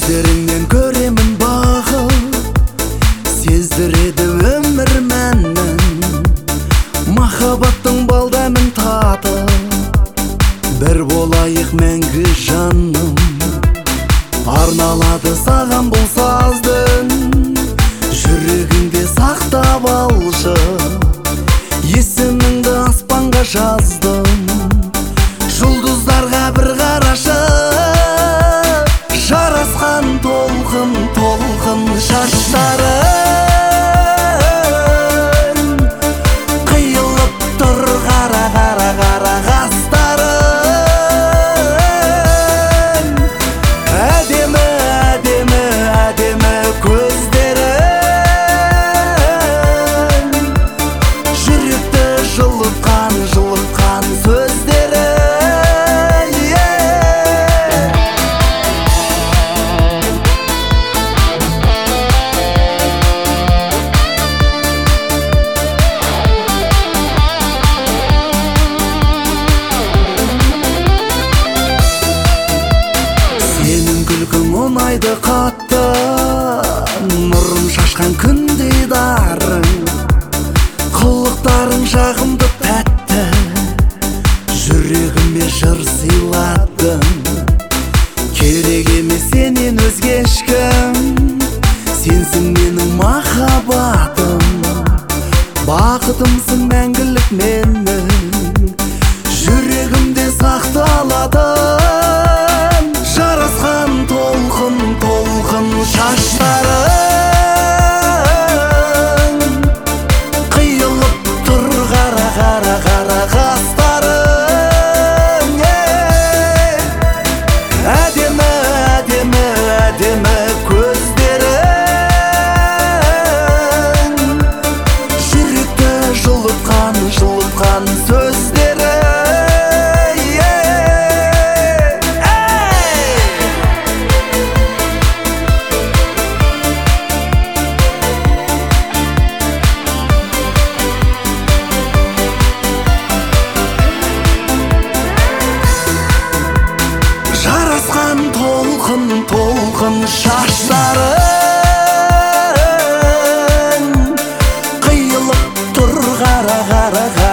Көздеріңнен көремін бақыт, сездіреді өмір мәнін. Махаббаттың балдамын татып, бір болайық мәңгі жаным. Арналады саған бұл саздың, жүрегіңде сақтап алшы. Есіміңді аспанға жаздым, жұлдыздарға бір қарашы. Жарасқан толқын, толқын шаштарың, қиылып тұр қара, қара, қара қастарың. Әдемі, әдемі, әдемі көздерің, жүректі жылытқан, жылытқан сөздері. Ұнайды қатты, нұрын шашқан күндей дарың, қылықтарың жағымды тәтті, жүрегіме жыр сыйладың. Керек емес сенен өзге ешкім, сенсің менің махаббатым. Бақытымсың мәңгілік менің, жүрегімде сақталады. Жарасқан толқын, толқын шаштарың, қиылып тұр қара, қара, қара қастарың. Әдемі, әдемі, әдемі көздерің, жүректі жылытқан, жылытқан сөздері. Толқын, толқын шаштарың, қиылып тұр қара, қара, қара